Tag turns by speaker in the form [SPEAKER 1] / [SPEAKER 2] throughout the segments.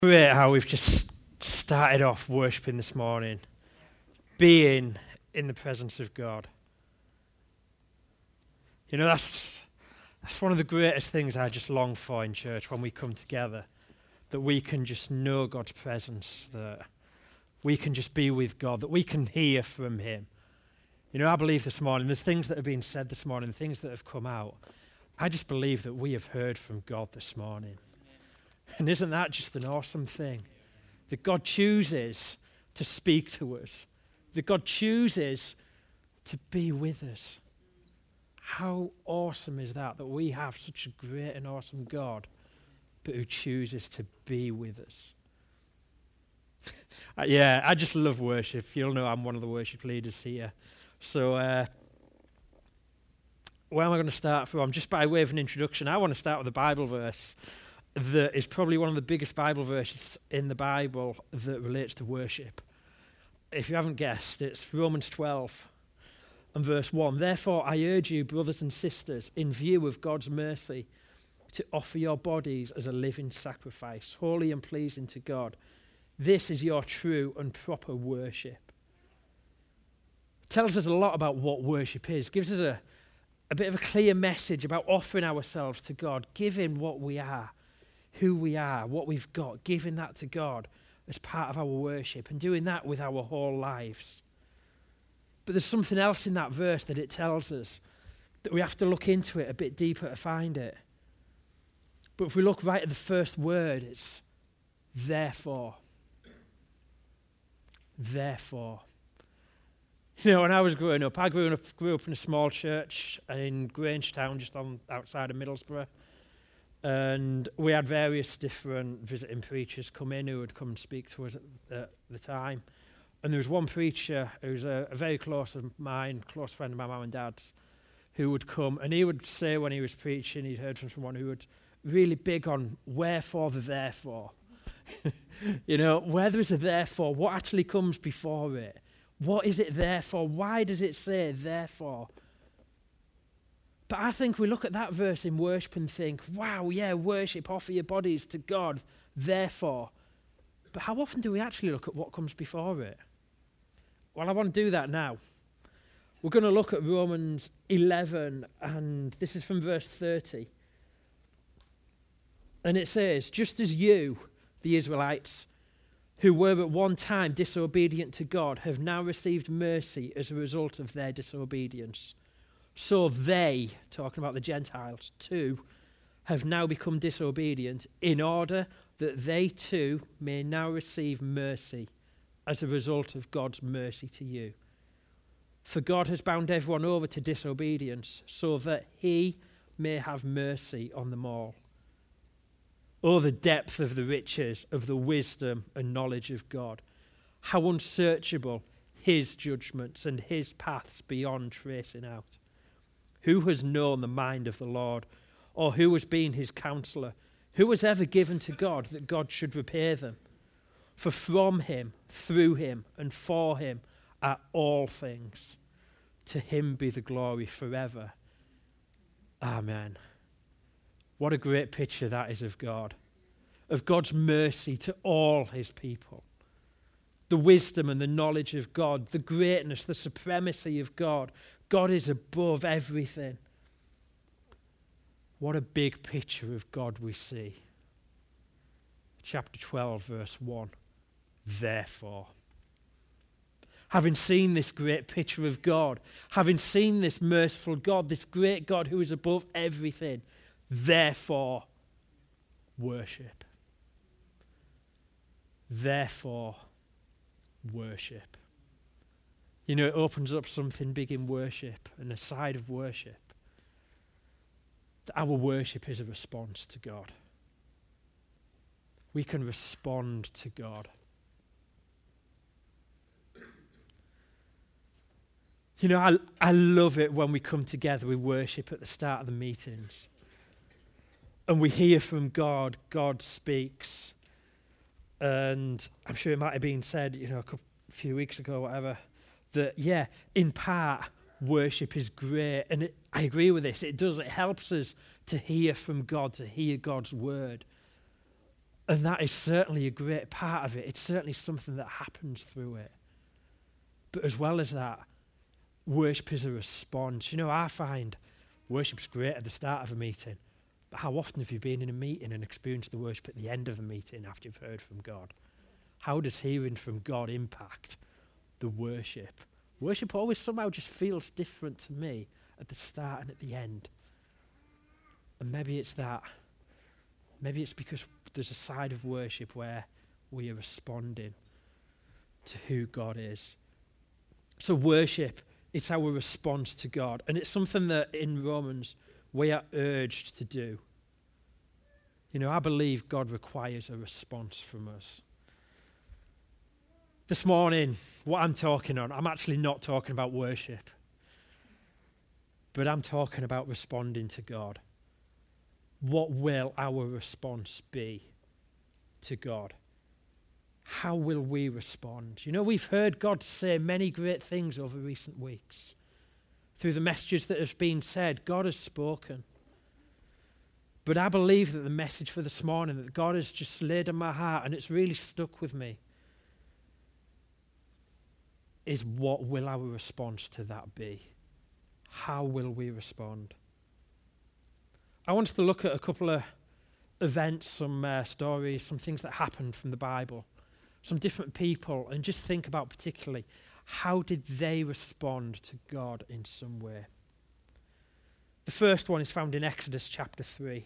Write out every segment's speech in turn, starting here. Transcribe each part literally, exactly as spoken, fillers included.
[SPEAKER 1] Great how we've just started off worshipping this morning, being in the presence of God. You know, that's that's one of the greatest things I just long for in church when we come together, that we can just know God's presence, that we can just be with God, that we can hear from Him. You know, I believe this morning, there's things that have been said this morning, things that have come out. I just believe that we have heard from God this morning. And isn't that just an awesome thing? That God chooses to speak to us. That God chooses to be with us. How awesome is that, that we have such a great and awesome God, but who chooses to be with us. uh, yeah, I just love worship. You'll know I'm one of the worship leaders here. So, uh, where am I going to start from? Just by way of an introduction, I want to start with a Bible verse that is probably one of the biggest Bible verses in the Bible that relates to worship. If you haven't guessed, it's Romans twelve and verse one. Therefore, I urge you, brothers and sisters, in view of God's mercy, to offer your bodies as a living sacrifice, holy and pleasing to God. This is your true and proper worship. It tells us a lot about what worship is. It gives us a, a bit of a clear message about offering ourselves to God, giving what we are, who we are, what we've got, giving that to God as part of our worship and doing that with our whole lives. But there's something else in that verse that it tells us that we have to look into it a bit deeper to find it. But if we look right at the first word, it's therefore. Therefore. You know, when I was growing up, I grew up, grew up in a small church in Grangetown, just on outside of Middlesbrough. And we had various different visiting preachers come in who would come and speak to us at the, the time. And there was one preacher who was a, a very close of mine, close friend of my mum and dad's, who would come, and he would say when he was preaching, he'd heard from someone who was really big on wherefore the therefore. You know, where there is a therefore, what actually comes before it? What is it there for? Why does it say therefore? But I think we look at that verse in worship and think, wow, yeah, worship, offer your bodies to God, therefore. But how often do we actually look at what comes before it? Well, I want to do that now. We're going to look at Romans eleven, and this is from verse thirty. And it says, just as you, the Israelites, who were at one time disobedient to God, have now received mercy as a result of their disobedience, so they, talking about the Gentiles, too, have now become disobedient in order that they too may now receive mercy as a result of God's mercy to you. For God has bound everyone over to disobedience so that he may have mercy on them all. Oh, the depth of the riches of the wisdom and knowledge of God. How unsearchable his judgments and his paths beyond tracing out. Who has known the mind of the Lord, or who has been his counselor? Who has ever given to God that God should repay them? For from him, through him, and for him are all things. To him be the glory forever. Amen. What a great picture that is of God, of God's mercy to all his people. The wisdom and the knowledge of God, the greatness, the supremacy of God. God is above everything. What a big picture of God we see. Chapter twelve, verse one. Therefore. Having seen this great picture of God, having seen this merciful God, this great God who is above everything, therefore, worship. Therefore, worship. You know, it opens up something big in worship and a side of worship. That our worship is a response to God. We can respond to God. You know, I, I love it when we come together, we worship at the start of the meetings. And we hear from God, God speaks. And I'm sure it might have been said, you know, a couple, few weeks ago or whatever, that, yeah, in part, worship is great. And it, I agree with this. It does. It helps us to hear from God, to hear God's word. And that is certainly a great part of it. It's certainly something that happens through it. But as well as that, worship is a response. You know, I find worship's great at the start of a meeting. But how often have you been in a meeting and experienced the worship at the end of the meeting after you've heard from God? How does hearing from God impact the worship? Worship always somehow just feels different to me at the start and at the end. And maybe it's that. Maybe it's because there's a side of worship where we are responding to who God is. So worship, it's our response to God. And it's something that in Romans we are urged to do. You know, I believe God requires a response from us. This morning, what I'm talking on, I'm actually not talking about worship. But I'm talking about responding to God. What will our response be to God? How will we respond? You know, we've heard God say many great things over recent weeks. Through the messages that have been said, God has spoken. But I believe that the message for this morning that God has just laid on my heart, and it's really stuck with me, is what will our response to that be? How will we respond? I want us to look at a couple of events, some uh, stories, some things that happened from the Bible, some different people, and just think about particularly how did they respond to God in some way. The first one is found in Exodus chapter three.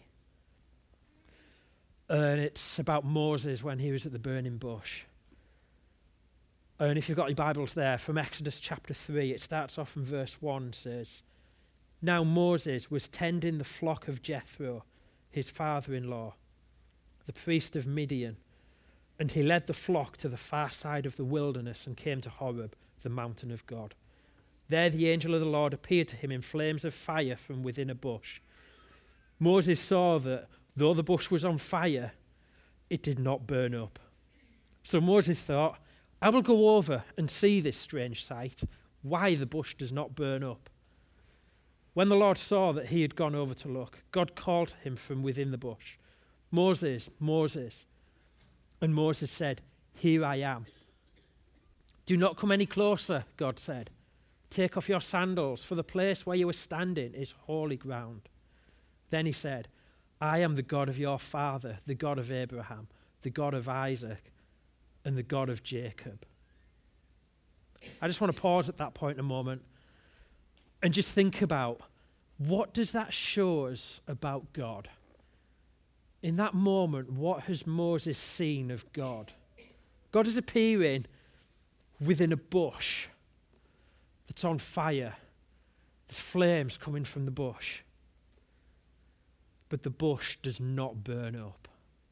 [SPEAKER 1] And it's about Moses when he was at the burning bush. And if you've got your Bibles there, from Exodus chapter three, it starts off in verse one, says, "Now Moses was tending the flock of Jethro, his father-in-law, the priest of Midian, and he led the flock to the far side of the wilderness and came to Horeb, the mountain of God. There the angel of the Lord appeared to him in flames of fire from within a bush. Moses saw that though the bush was on fire, it did not burn up. So Moses thought, I will go over and see this strange sight, why the bush does not burn up. When the Lord saw that he had gone over to look, God called to him from within the bush, Moses, Moses. And Moses said, Here I am. Do not come any closer, God said. Take off your sandals, for the place where you are standing is holy ground. Then he said, I am the God of your father, the God of Abraham, the God of Isaac, and the God of Jacob. I just want to pause at that point a moment and just think about, what does that show us about God? In that moment, what has Moses seen of God? God is appearing within a bush that's on fire. There's flames coming from the bush. But the bush does not burn up.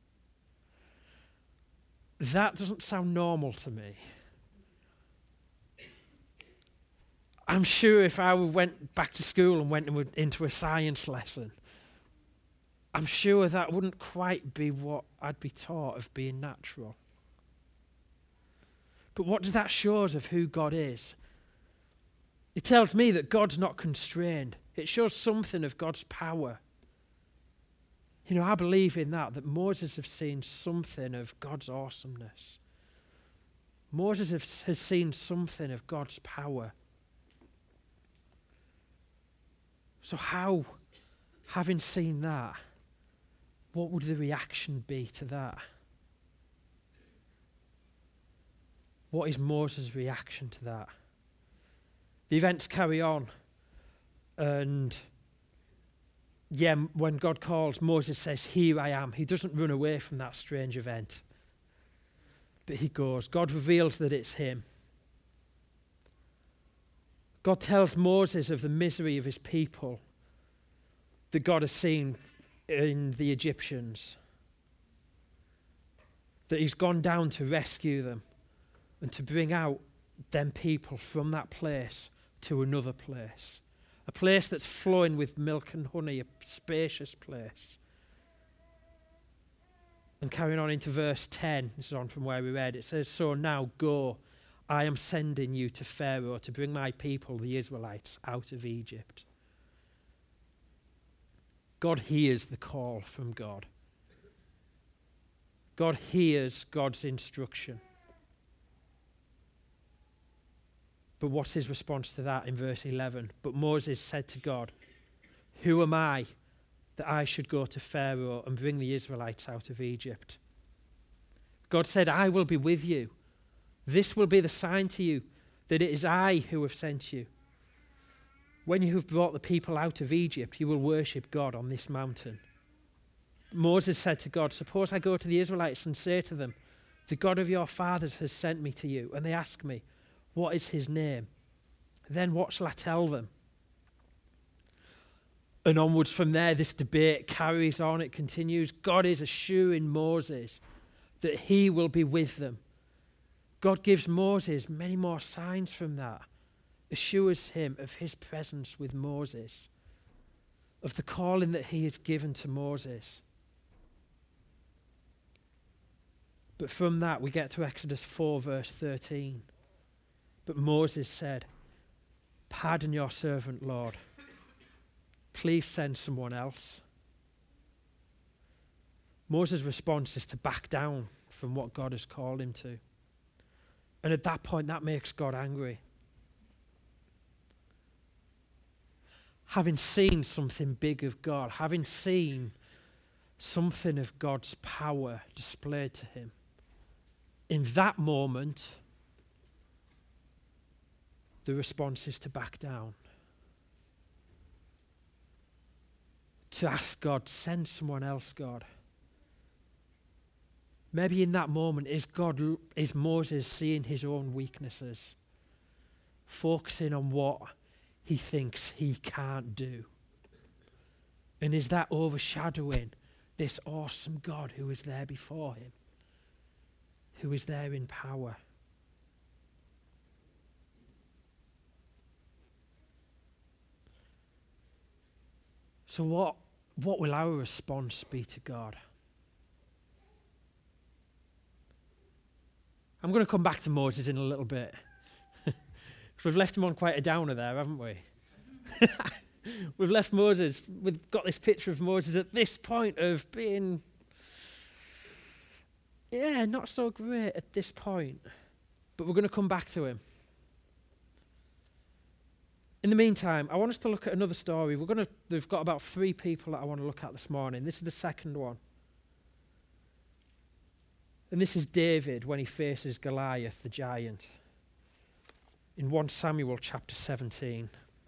[SPEAKER 1] That doesn't sound normal to me. I'm sure if I went back to school and went into a science lesson, I'm sure that wouldn't quite be what I'd be taught of being natural. But what does that show us of who God is? It tells me that God's not constrained. It shows something of God's power. You know, I believe in that, that Moses has seen something of God's awesomeness. Moses has, has seen something of God's power. So how, having seen that, what would the reaction be to that? What is Moses' reaction to that? The events carry on, and yeah, when God calls, Moses says, Here I am. He doesn't run away from that strange event, but he goes. God reveals that it's him. God tells Moses of the misery of his people that God has seen in the Egyptians, that he's gone down to rescue them and to bring out them people from that place to another place, a place that's flowing with milk and honey, a spacious place. And carrying on into verse ten, this is on from where we read, it says, So now go, I am sending you to Pharaoh to bring my people, the Israelites, out of Egypt. God hears the call from God. God hears God's instruction. But what's his response to that in verse eleven? But Moses said to God, who am I that I should go to Pharaoh and bring the Israelites out of Egypt? God said, I will be with you. This will be the sign to you that it is I who have sent you. When you have brought the people out of Egypt, you will worship God on this mountain. Moses said to God, suppose I go to the Israelites and say to them, the God of your fathers has sent me to you, and they ask me, what is his name? Then what shall I tell them? And onwards from there, this debate carries on, it continues. God is assuring Moses that he will be with them. God gives Moses many more signs from that, assures him of his presence with Moses, of the calling that he has given to Moses. But from that, we get to Exodus four, verse thirteen. But Moses said, pardon your servant, Lord. Please send someone else. Moses' response is to back down from what God has called him to. And at that point, that makes God angry. Having seen something big of God, having seen something of God's power displayed to him, in that moment, the response is to back down. To ask God, send someone else, God. Maybe in that moment, is God, is Moses seeing his own weaknesses, focusing on what he thinks he can't do? And is that overshadowing this awesome God who is there before him, who is there in power? So what, what will our response be to God? I'm going to come back to Moses in a little bit. We've left him on quite a downer there, haven't we? We've left Moses, we've got this picture of Moses at this point of being, yeah, not so great at this point. But we're going to come back to him. In the meantime, I want us to look at another story. We're going to, we've got about three people that I want to look at this morning. This is the second one. And this is David when he faces Goliath, the giant, in First Samuel chapter seventeen.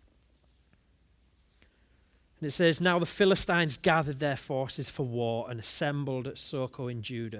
[SPEAKER 1] And it says, now the Philistines gathered their forces for war and assembled at Soko in Judah.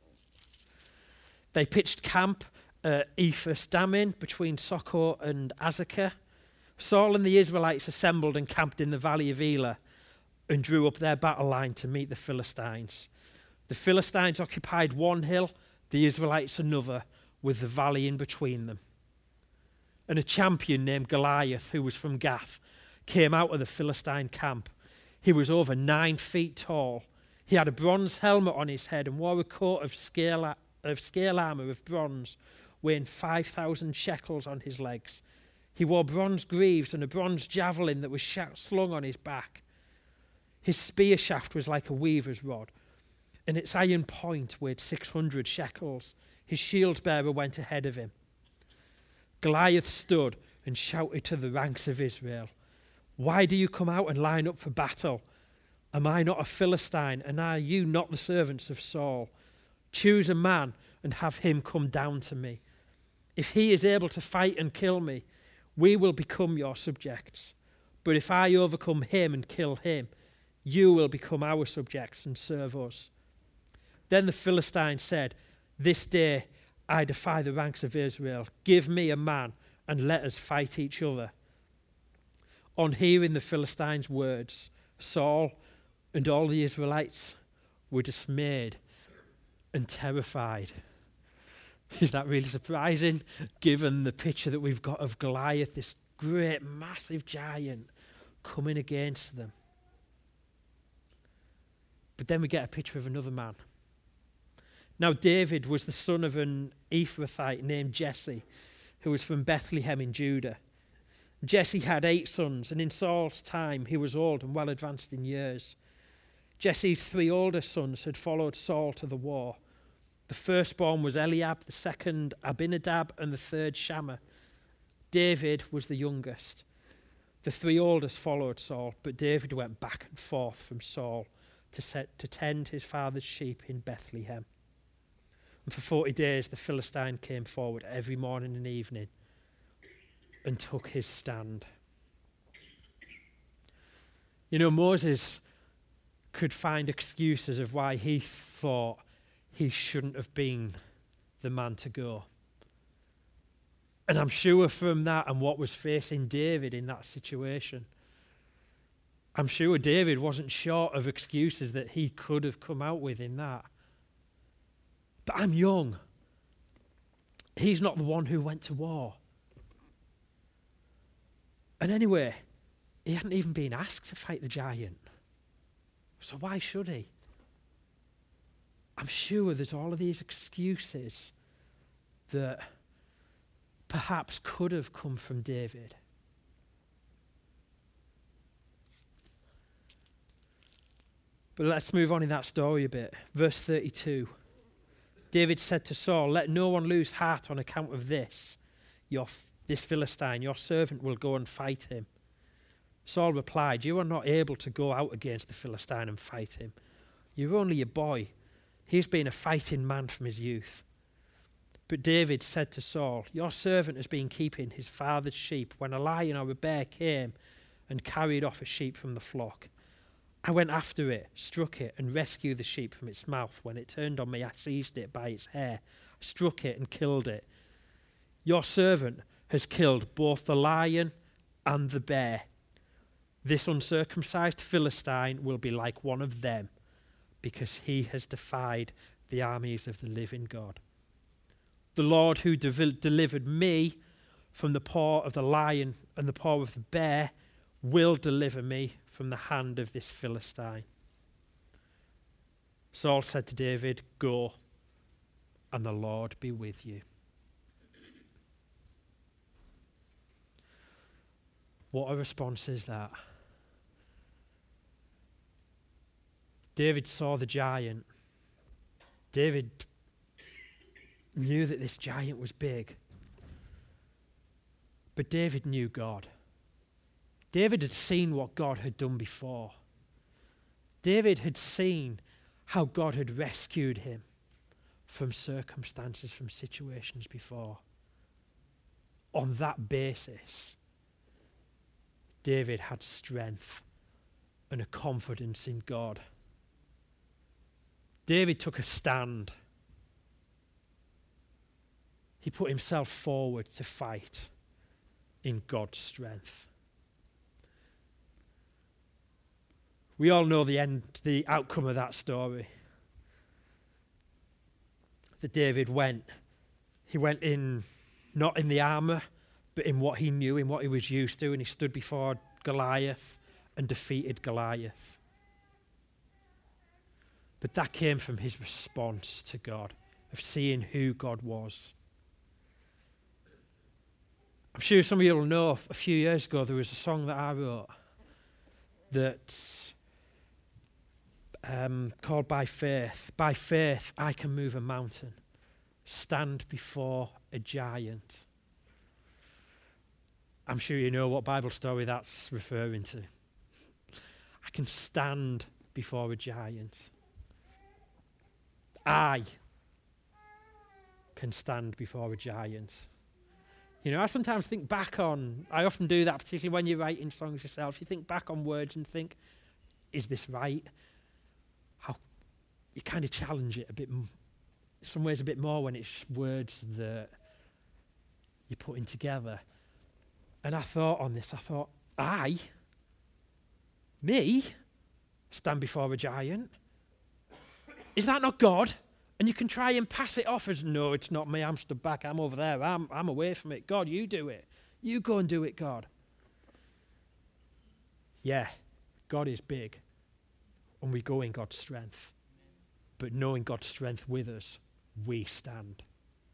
[SPEAKER 1] They pitched camp at Ephes Dammim between Soko and Azekah. Saul and the Israelites assembled and camped in the valley of Elah and drew up their battle line to meet the Philistines. The Philistines occupied one hill, the Israelites another, with the valley in between them. And a champion named Goliath, who was from Gath, came out of the Philistine camp. He was over nine feet tall. He had a bronze helmet on his head and wore a coat of scale, of scale armor of bronze, weighing five thousand shekels on his legs. He wore bronze greaves and a bronze javelin that was sh- slung on his back. His spear shaft was like a weaver's rod, and its iron point weighed six hundred shekels. His shield bearer went ahead of him. Goliath stood and shouted to the ranks of Israel, why do you come out and line up for battle? Am I not a Philistine, and are you not the servants of Saul? Choose a man and have him come down to me. If he is able to fight and kill me, we will become your subjects. But if I overcome him and kill him, you will become our subjects and serve us. Then the Philistine said, this day I defy the ranks of Israel. Give me a man and let us fight each other. On hearing the Philistines' words, Saul and all the Israelites were dismayed and terrified. Is that really surprising, given the picture that we've got of Goliath, this great, massive giant coming against them? But then we get a picture of another man. Now, David was the son of an Ephrathite named Jesse, who was from Bethlehem in Judah. Jesse had eight sons, and in Saul's time he was old and well advanced in years. Jesse's three older sons had followed Saul to the war, The firstborn was Eliab, the second Abinadab, and the third Shammah. David was the youngest. The three oldest followed Saul, but David went back and forth from Saul to, set, to tend his father's sheep in Bethlehem. And for forty days the Philistine came forward every morning and evening and took his stand. You know, Moses could find excuses of why he thought he shouldn't have been the man to go. And I'm sure from that and what was facing David in that situation, I'm sure David wasn't short of excuses that he could have come out with in that. But I'm young. He's not the one who went to war. And anyway, he hadn't even been asked to fight the giant. So why should he? I'm sure there's all of these excuses that perhaps could have come from David. But let's move on in that story a bit. Verse thirty-two. David said to Saul, "Let no one lose heart on account of this. Your, this Philistine, your servant will go and fight him." Saul replied, "You are not able to go out against the Philistine and fight him. You're only a boy. He's been a fighting man from his youth." But David said to Saul, "Your servant has been keeping his father's sheep when a lion or a bear came and carried off a sheep from the flock. I went after it, struck it, and rescued the sheep from its mouth. When it turned on me, I seized it by its hair, struck it, and killed it. Your servant has killed both the lion and the bear. This uncircumcised Philistine will be like one of them, because he has defied the armies of the living God. The Lord who de- delivered me from the paw of the lion and the paw of the bear will deliver me from the hand of this Philistine." Saul said to David, "Go, and the Lord be with you." What a response is that? David saw the giant. David knew that this giant was big. But David knew God. David had seen what God had done before. David had seen how God had rescued him from circumstances, from situations before. On that basis, David had strength and a confidence in God. David took a stand. He put himself forward to fight in God's strength. We all know the end, the outcome of that story. That David went. He went in, not in the armor, but in what he knew, in what he was used to, and he stood before Goliath and defeated Goliath. But that came from his response to God, of seeing who God was. I'm sure some of you will know a few years ago there was a song that I wrote that's um, called By Faith. By faith I can move a mountain, stand before a giant. I'm sure you know what Bible story that's referring to. I can stand before a giant. I can stand before a giant. You know, I sometimes think back on, I often do that, particularly when you're writing songs yourself. You think back on words and think, is this right? How you kind of challenge it a bit, m- some ways a bit more when it's words that you're putting together. And I thought on this, I thought, I, me, stand before a giant? Is that not God? And you can try and pass it off as, no, it's not me, I'm stood back, I'm over there, I'm, I'm away from it. God, you do it. You go and do it, God. Yeah, God is big, and we go in God's strength. But knowing God's strength with us, we stand.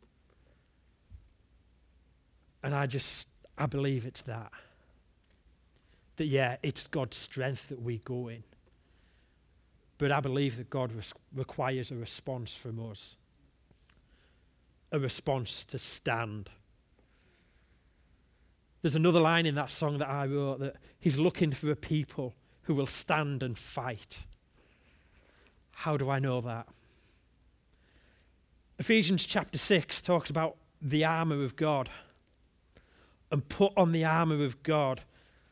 [SPEAKER 1] And I just, I believe it's that. That, yeah, it's God's strength that we go in. But I believe that God res- requires a response from us a response to stand. There's another line in that song that I wrote that he's looking for a people who will stand and fight. How do I know that? Ephesians chapter six talks about the armour of God. And put on the armour of God.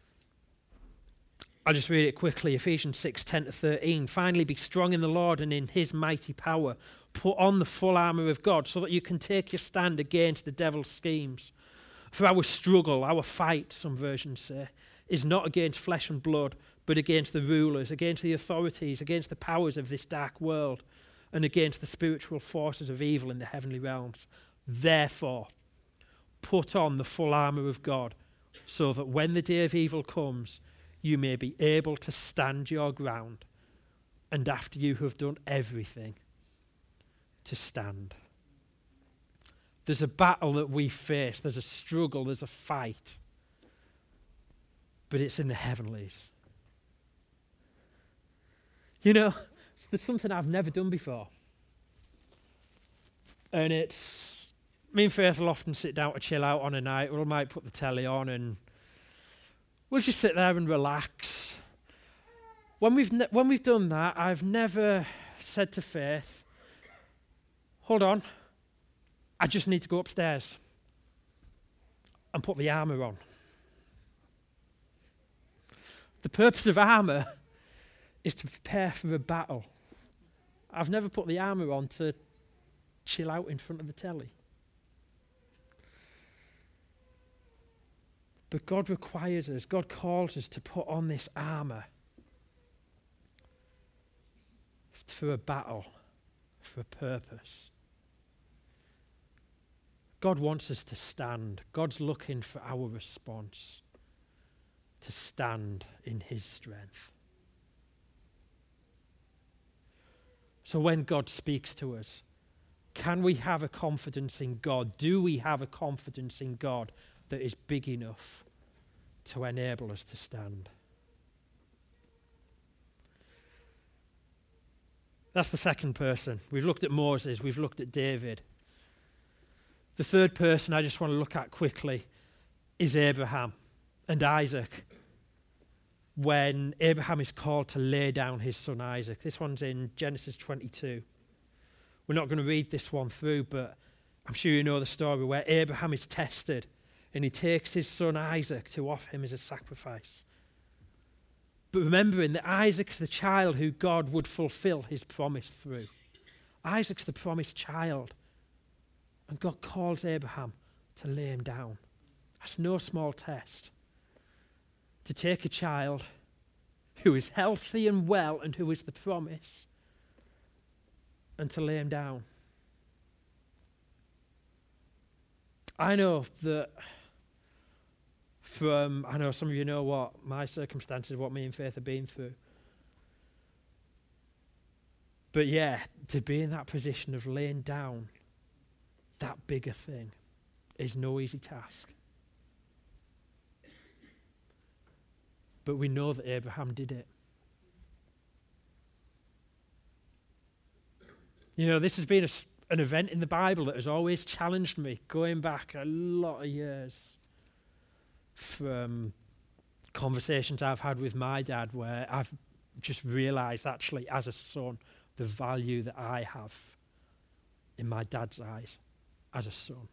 [SPEAKER 1] I'll just read it quickly. Ephesians six, ten to thirteen. Finally, be strong in the Lord and in his mighty power. Put on the full armour of God so that you can take your stand against the devil's schemes. For our struggle, our fight, some versions say, is not against flesh and blood, but against the rulers, against the authorities, against the powers of this dark world, and against the spiritual forces of evil in the heavenly realms. Therefore, put on the full armour of God, so that when the day of evil comes, you may be able to stand your ground, and after you have done everything, to stand. There's a battle that we face, there's a struggle, there's a fight, but it's in the heavenlies. You know, there's something I've never done before. And it's, me and Faith will often sit down to chill out on a night, or we might put the telly on and we'll just sit there and relax. When we've ne- when we've done that, I've never said to Faith, hold on, I just need to go upstairs and put the armour on. The purpose of armour is to prepare for a battle. I've never put the armour on to chill out in front of the telly. But God requires us, God calls us to put on this armour for a battle, for a purpose. God wants us to stand. God's looking for our response, to stand in his strength. So when God speaks to us, can we have a confidence in God? Do we have a confidence in God that is big enough to enable us to stand? That's the second person. We've looked at Moses, we've looked at David. The third person I just want to look at quickly is Abraham and Isaac. When Abraham is called to lay down his son Isaac. This one's in Genesis twenty-two. We're not going to read this one through, but I'm sure you know the story where Abraham is tested and he takes his son Isaac to offer him as a sacrifice. But remembering that Isaac's the child who God would fulfill his promise through. Isaac's the promised child. And God calls Abraham to lay him down. That's no small test. To take a child who is healthy and well and who is the promise and to lay him down. I know that from, I know some of you know what my circumstances, what me and Faith have been through. But yeah, to be in that position of laying down that bigger thing is no easy task. But we know that Abraham did it. You know, this has been a, an event in the Bible that has always challenged me, going back a lot of years from conversations I've had with my dad where I've just realised actually as a son the value that I have in my dad's eyes as a son.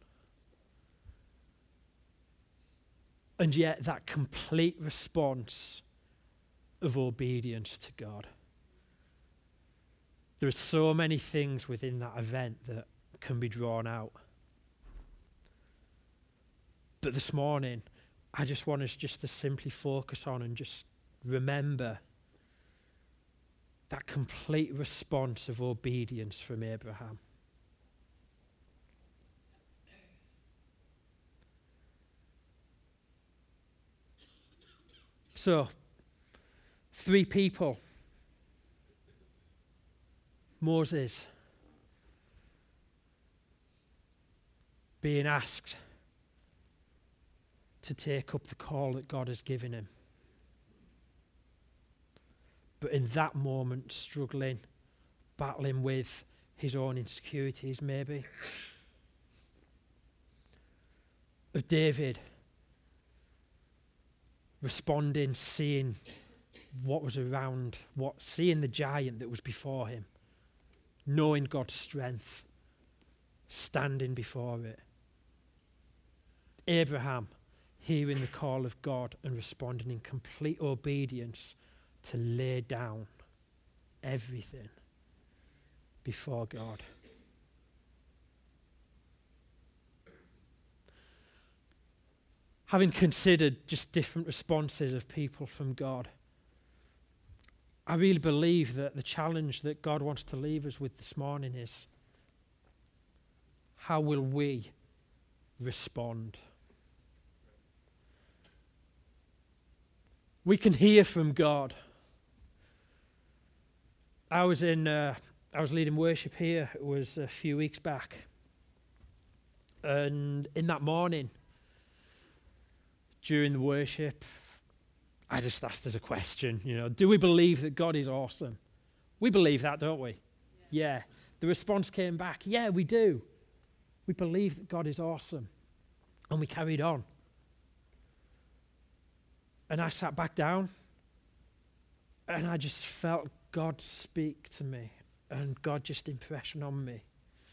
[SPEAKER 1] And yet that complete response of obedience to God. There are so many things within that event that can be drawn out. But this morning, I just want us just to simply focus on and just remember that complete response of obedience from Abraham. So, three people. Moses being asked to take up the call that God has given him. But in that moment, struggling, battling with his own insecurities maybe. of David responding, seeing what was around, what seeing the giant that was before him, knowing God's strength, standing before it. Abraham hearing the call of God and responding in complete obedience to lay down everything before God. Having considered just different responses of people from God, I really believe that the challenge that God wants to leave us with this morning is, how will we respond? We can hear from God. I was in, uh, I was leading worship here. It was a few weeks back, and in that morning, during the worship, I just asked as a question, you know, do we believe that God is awesome? We believe that, don't we? Yeah. yeah. The response came back, yeah, we do. We believe that God is awesome. And we carried on. And I sat back down, and I just felt God speak to me, and God just impression on me.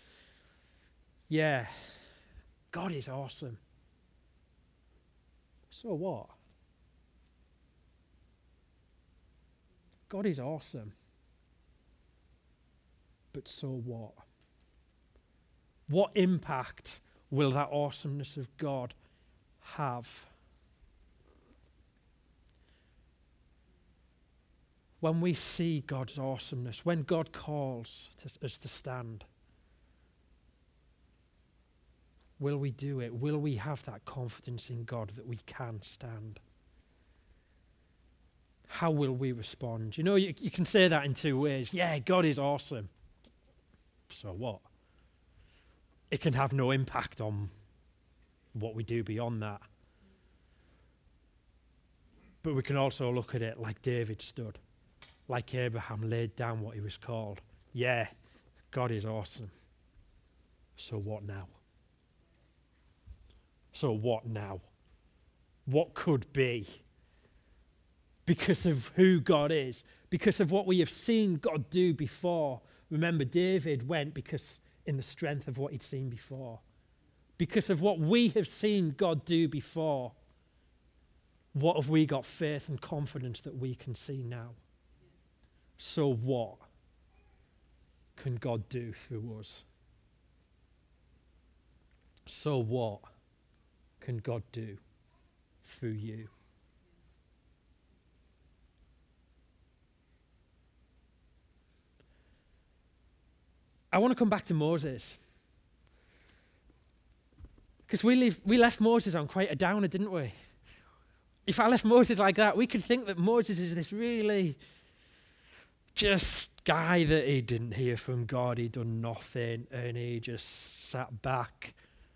[SPEAKER 1] Yeah, God is awesome. So what? God is awesome. But so what? What impact will that awesomeness of God have? When we see God's awesomeness, when God calls to, us to stand, will we do it? Will we have that confidence in God that we can stand? How will we respond? You know, you, you can say that in two ways. Yeah, God is awesome. So what? It can have no impact on what we do beyond that. But we can also look at it like David stood, like Abraham laid down what he was called. Yeah, God is awesome. So what now? So what now? What could be? Because of who God is, because of what we have seen God do before. Remember, David went because in the strength of what he'd seen before. Because of what we have seen God do before, what have we got faith and confidence that we can see now? So what can God do through us? So what can God do through you? I want to come back to Moses. Because we, leave, we left Moses on quite a downer, didn't we? If I left Moses like that, we could think that Moses is this really just guy that he didn't hear from God, he'd done nothing, and he just sat back.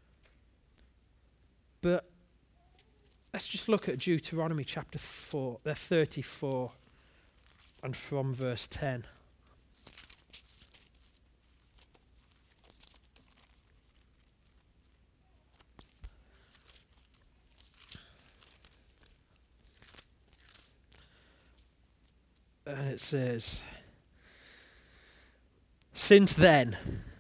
[SPEAKER 1] But let's just look at Deuteronomy chapter four, uh, thirty-four, and from verse ten. And it says, since then,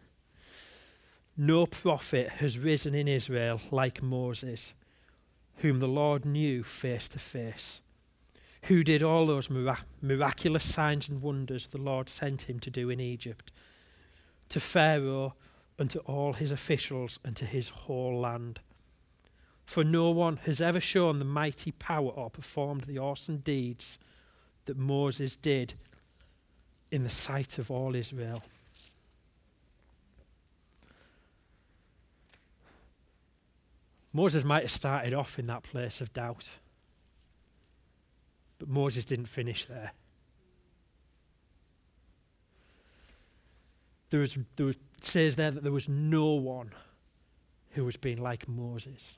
[SPEAKER 1] no prophet has risen in Israel like Moses, whom the Lord knew face to face, who did all those mirac- miraculous signs and wonders the Lord sent him to do in Egypt, to Pharaoh and to all his officials and to his whole land. For no one has ever shown the mighty power or performed the awesome deeds that Moses did in the sight of all Israel. Moses might have started off in that place of doubt, but Moses didn't finish there. There was, there was, it says there that there was no one who was being like Moses.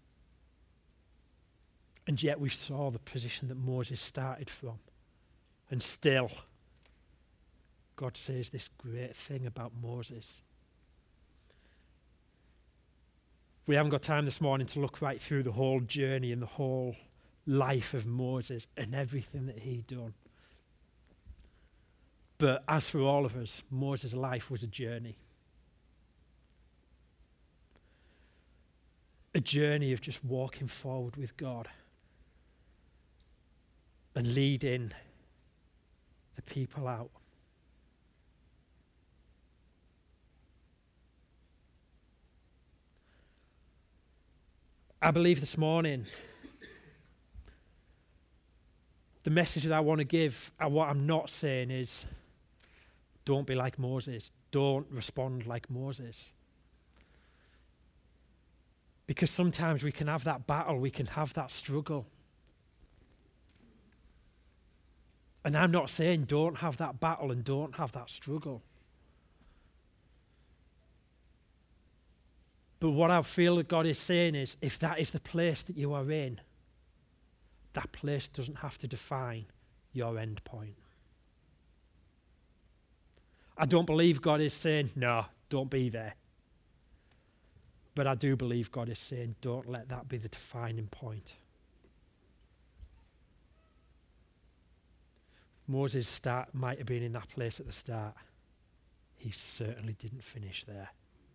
[SPEAKER 1] And yet we saw the position that Moses started from. And still, God says this great thing about Moses. We haven't got time this morning to look right through the whole journey and the whole life of Moses and everything that he'd done. But as for all of us, Moses' life was a journey. A journey of just walking forward with God and leading the people out. I believe this morning the message that I want to give, and what I'm not saying is, don't be like Moses. Don't respond like Moses. Because sometimes we can have that battle, we can have that struggle. And I'm not saying don't have that battle and don't have that struggle. But what I feel that God is saying is, if that is the place that you are in, that place doesn't have to define your end point. I don't believe God is saying, no, don't be there. But I do believe God is saying, don't let that be the defining point. Moses' start might have been in that place at the start. He certainly didn't finish there.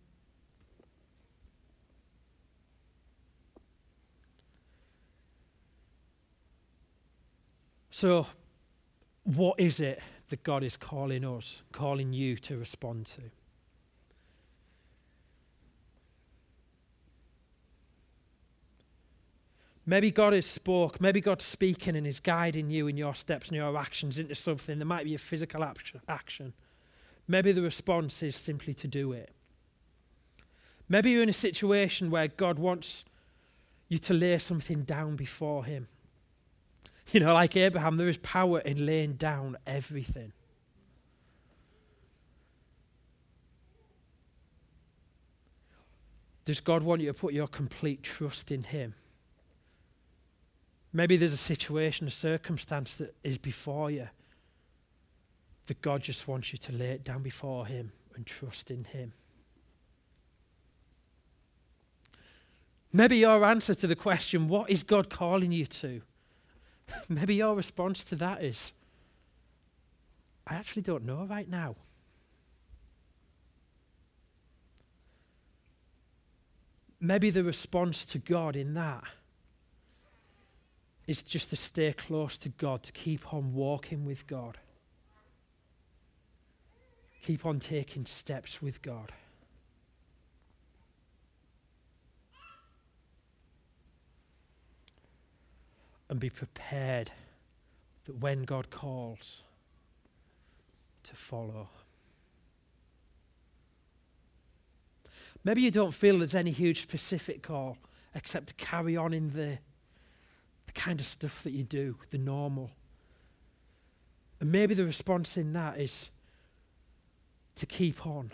[SPEAKER 1] So, what is it that God is calling us, calling you to respond to? Maybe God has spoke, maybe God's speaking and is guiding you in your steps and your actions into something. There might be a physical action. Maybe the response is simply to do it. Maybe you're in a situation where God wants you to lay something down before him. You know, like Abraham, there is power in laying down everything. Does God want you to put your complete trust in him? Maybe there's a situation, a circumstance that is before you, that God just wants you to lay it down before him and trust in him. Maybe your answer to the question, what is God calling you to? Maybe your response to that is, I actually don't know right now. Maybe the response to God in that is just to stay close to God, to keep on walking with God. Keep on taking steps with God. And be prepared that when God calls, to follow. Maybe you don't feel there's any huge specific call except to carry on in the, the kind of stuff that you do, the normal. And maybe the response in that is to keep on.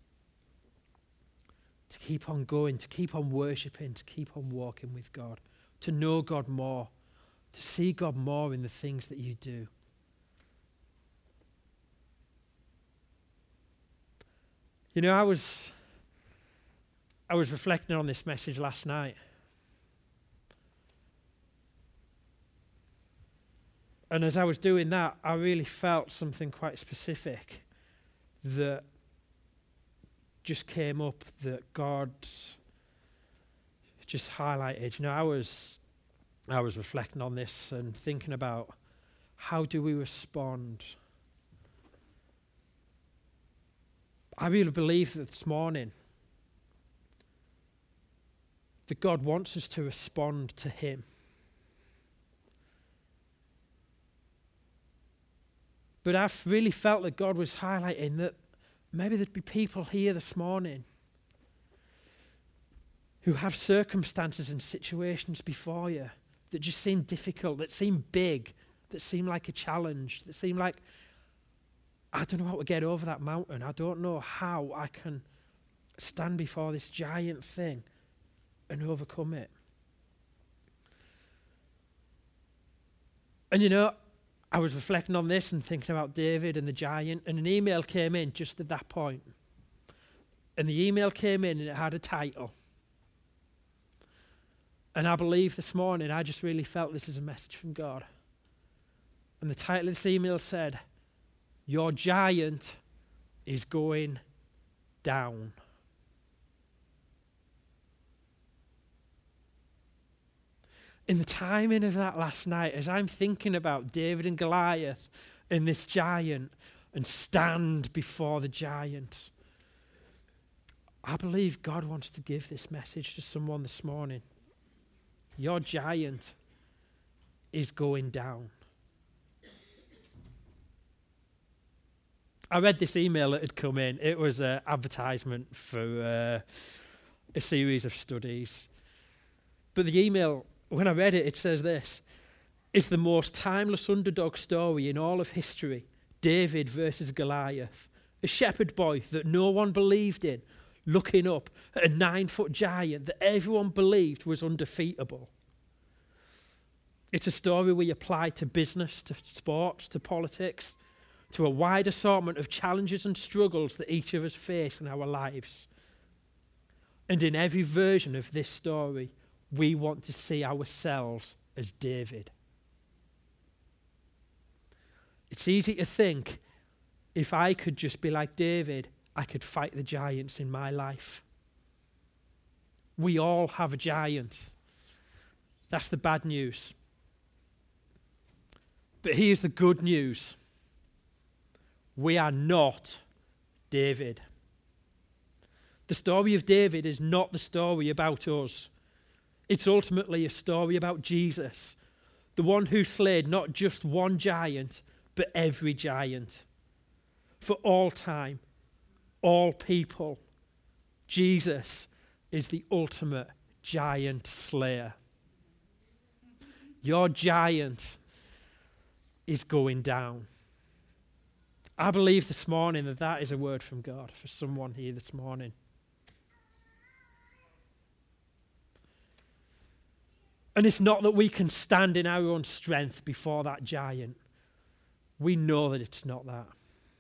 [SPEAKER 1] To keep on going, to keep on worshipping, to keep on walking with God, to know God more, to see God more in the things that you do. You know, I was I was reflecting on this message last night. And as I was doing that, I really felt something quite specific that just came up that God just highlighted. You know, I was I was reflecting on this and thinking about how do we respond. I really believe that this morning that God wants us to respond to him. But I've really felt that God was highlighting that maybe there'd be people here this morning who have circumstances and situations before you that just seem difficult, that seem big, that seem like a challenge, that seem like, I don't know how to get over that mountain. I don't know how I can stand before this giant thing and overcome it. And you know, I was reflecting on this and thinking about David and the giant, and an email came in just at that point. And the email came in and it had a title. And I believe this morning, I just really felt this is a message from God. And the title of this email said, "Your giant is going down." In the timing of that last night, as I'm thinking about David and Goliath and this giant and stand before the giant, I believe God wants to give this message to someone this morning. Your giant is going down. I read this email that had come in. It was an advertisement for uh, a series of studies. But the email, when I read it, it says this: "It's the most timeless underdog story in all of history. David versus Goliath. A shepherd boy that no one believed in, looking up at a nine-foot giant that everyone believed was undefeatable. It's a story we apply to business, to sports, to politics, to a wide assortment of challenges and struggles that each of us face in our lives. And in every version of this story, we want to see ourselves as David. It's easy to think, if I could just be like David, I could fight the giants in my life. We all have a giant. That's the bad news. But here's the good news. We are not David. The story of David is not the story about us. It's ultimately a story about Jesus, the one who slayed not just one giant, but every giant. For all time, all people, Jesus is the ultimate giant slayer. Your giant is going down. I believe this morning that that is a word from God for someone here this morning. And it's not that we can stand in our own strength before that giant. We know that it's not that.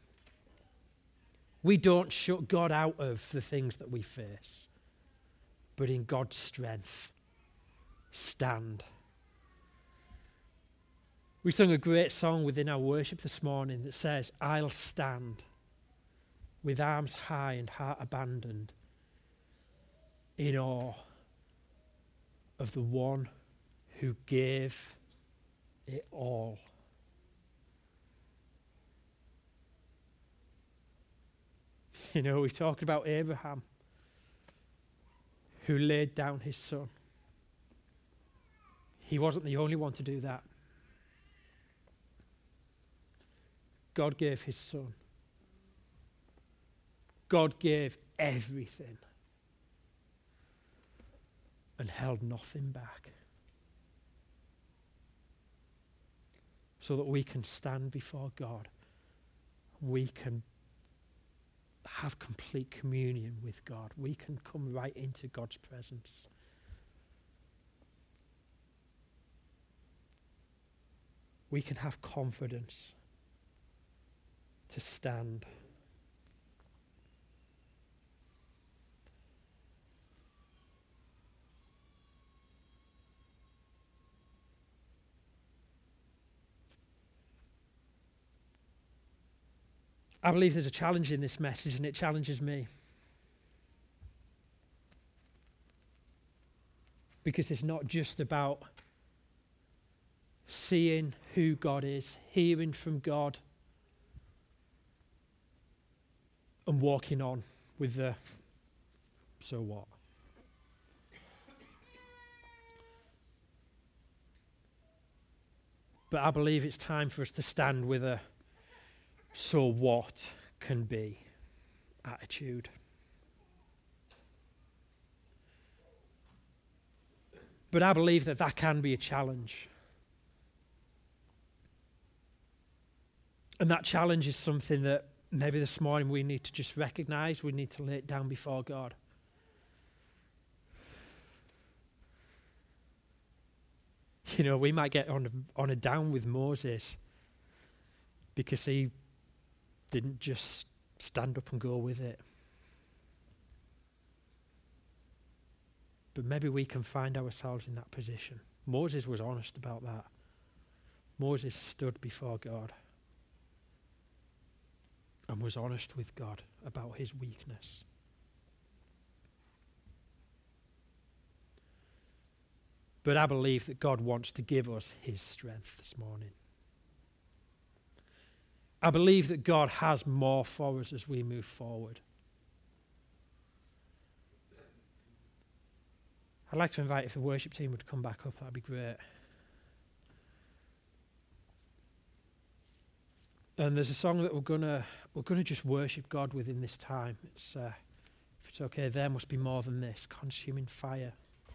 [SPEAKER 1] We don't shut God out of the things that we face. But in God's strength, stand. We sung a great song within our worship this morning that says, "I'll stand with arms high and heart abandoned in awe of the one who gave it all." You know, we talked about Abraham, who laid down his son. He wasn't the only one to do that. God gave his son. God gave everything and held nothing back, so that we can stand before God. We can have complete communion with God. We can come right into God's presence. We can have confidence to stand. I believe there's a challenge in this message, and it challenges me. Because it's not just about seeing who God is, hearing from God, and walking on with the so what. But I believe it's time for us to stand with a so what can be attitude. But I believe that that can be a challenge. And that challenge is something that maybe this morning we need to just recognize. We need to lay it down before God. You know, we might get on a, on a down with Moses because he didn't just stand up and go with it. But maybe we can find ourselves in that position. Moses was honest about that. Moses stood before God and was honest with God about his weakness. But I believe that God wants to give us his strength this morning. I believe that God has more for us as we move forward. I'd like to invite, if the worship team would come back up, that'd be great. And there's a song that we're gonna we're gonna just worship God with in this time. It's uh, if it's okay, there must be more than this, consuming fire.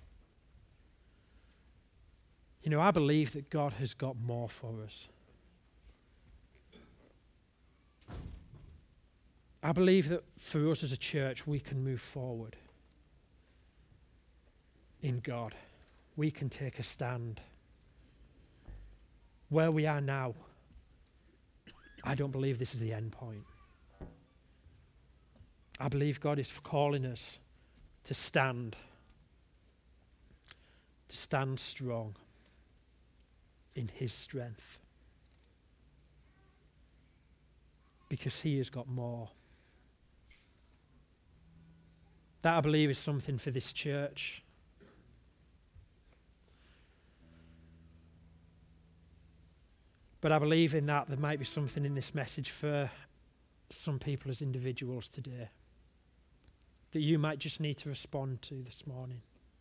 [SPEAKER 1] You know, I believe that God has got more for us. I believe that for us as a church, we can move forward in God. We can take a stand. Where we are now, I don't believe this is the end point. I believe God is calling us to stand, to stand strong in his strength. Because he has got more. That, I believe, is something for this church. But I believe in that there might be something in this message for some people as individuals today that you might just need to respond to this morning.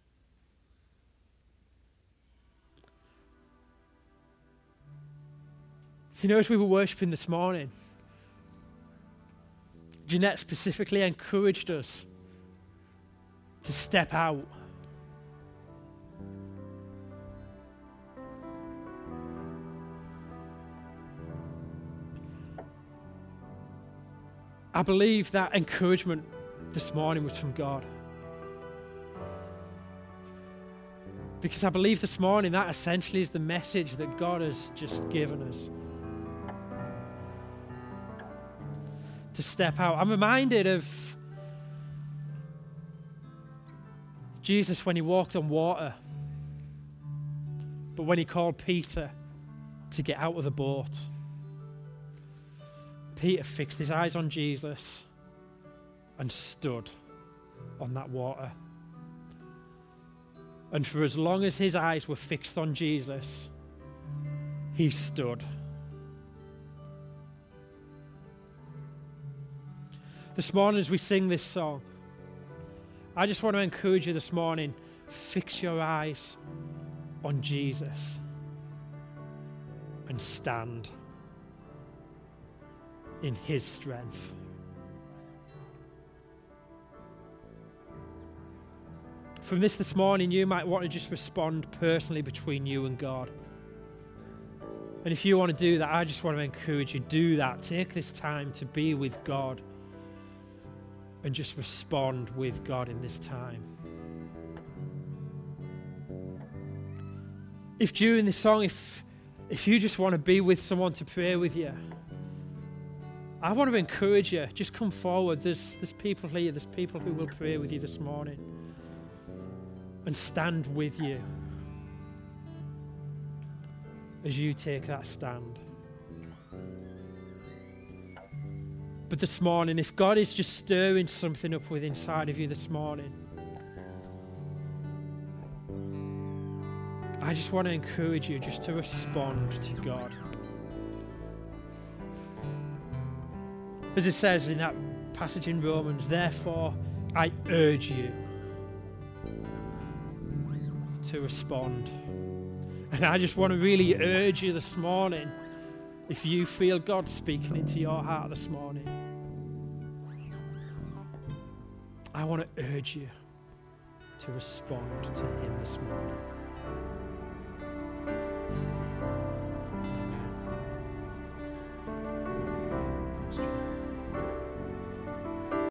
[SPEAKER 1] You know, as we were worshipping this morning, Jeanette specifically encouraged us to step out. I believe that encouragement this morning was from God. Because I believe this morning that essentially is the message that God has just given us. To step out. I'm reminded of Jesus when he walked on water, but when he called Peter to get out of the boat, Peter fixed his eyes on Jesus and stood on that water. And for as long as his eyes were fixed on Jesus, he stood. This morning as we sing this song, I just want to encourage you this morning, fix your eyes on Jesus and stand in his strength. From this this morning, you might want to just respond personally between you and God. And if you want to do that, I just want to encourage you, do that. Take this time to be with God and just respond with God in this time. If during this song, if, if you just want to be with someone to pray with you, I want to encourage you, just come forward. There's, there's people here, there's people who will pray with you this morning and stand with you as you take that stand. But this morning, if God is just stirring something up within inside of you this morning, I just want to encourage you just to respond to God. As it says in that passage in Romans, therefore I urge you to respond. And I just want to really urge you this morning, if you feel God speaking into your heart this morning, I want to urge you to respond to him this morning.